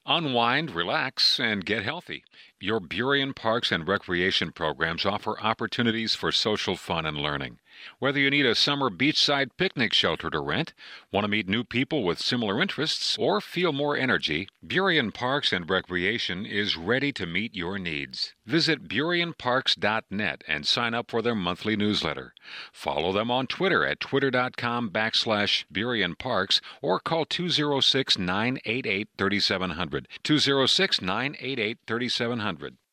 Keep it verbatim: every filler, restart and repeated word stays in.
Unwind, relax, and get healthy. Your Burien Parks and Recreation programs offer opportunities for social fun and learning. Whether you need a summer beachside picnic shelter to rent, want to meet new people with similar interests, or feel more energy, Burien Parks and Recreation is ready to meet your needs. Visit burien parks dot net and sign up for their monthly newsletter. Follow them on Twitter at twitter.com backslash Burien Parks or call two oh six, nine eight eight, three seven zero zero, two oh six, nine eight eight, three seven zero zero.